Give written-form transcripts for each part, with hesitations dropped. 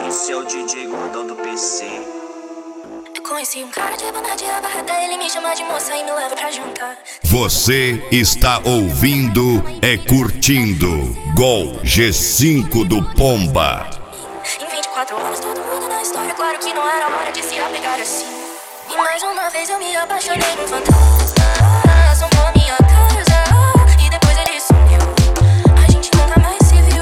Esse é o DJ gordão do PC. Eu conheci um cara de boné de abarrata, ele me chama de moça e me leva pra jantar. Você está ouvindo curtindo Gol G5 do Pomba. Em 24 horas todo mundo na história, claro que não era hora de se apegar assim. E mais uma vez eu me apaixonei num fantasma, assombrou a minha casa e depois ele sumiu. A gente nunca mais se viu.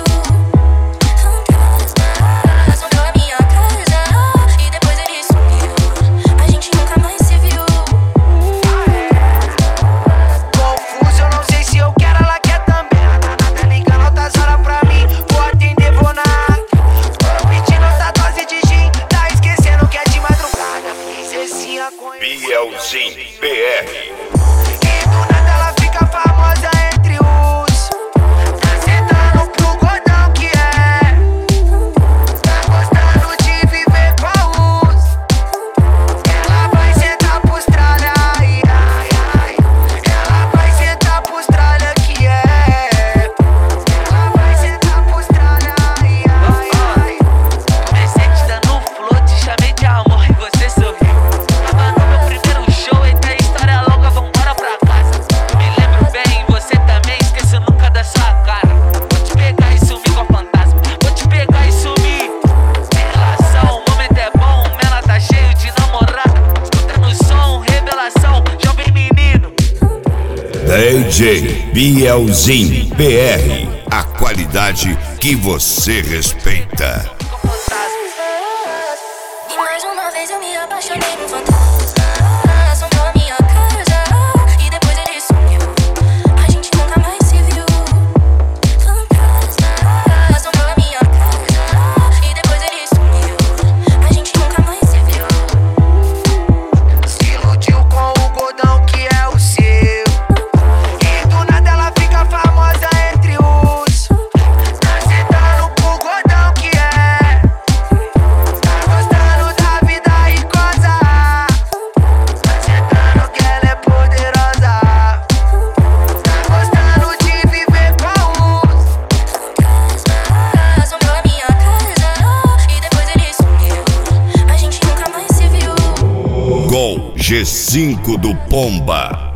Fantasma, assombrou a minha casa e depois ele sumiu. A gente nunca mais se viu. Confuso, eu não sei se eu quero, ela quer também. Tá ligando altas horas pra mim, vou atender, vou na. Tô pedindo outra dose de gin, tá esquecendo que é de madrugada. Princesinha com Bielzinho BR. E do nada ela fica famosa entre os. Tá sentando pro gordão que é. Tá gostando de viver com a us. Ela vai sentar pros tralha, ai, ai, ai. Ela vai sentar pros tralha que é. Ela vai sentar pros tralha, ai, ai, ai. Comecei te dando flor, te chamei de amor e você sorriu. Tava no meu primeiro show, eita história longa, vambora pra casa. Me lembro bem, você também, esqueço nunca da sua cara. Vou te pegar e sumir com a fantasma, vou te pegar e sumir. Sem relação, o momento é bom, o menor tá cheio de namorada. Escutando o som, revelação, jovem menino. DJ Bielzinho BR. A qualidade que você respeita. Com fantasma. E mais uma vez eu me apaixonei num fantasma, assombrou a minha casa e depois ele sumiu. A gente nunca mais se viu. Fantasma, assombrou a minha casa e depois ele sumiu. A gente nunca mais se viu. Se iludiu com o gordão que é o seu. E do nada ela fica famosa entre os. Tá sentando pro gordão que é. Tá gostando da vida e coisa. Tá sentando que ela é poderosa. Tá gostando de viver com os. Assombrou a minha casa e depois ele sumiu. A gente nunca mais se viu. Gol G5 do Pomba.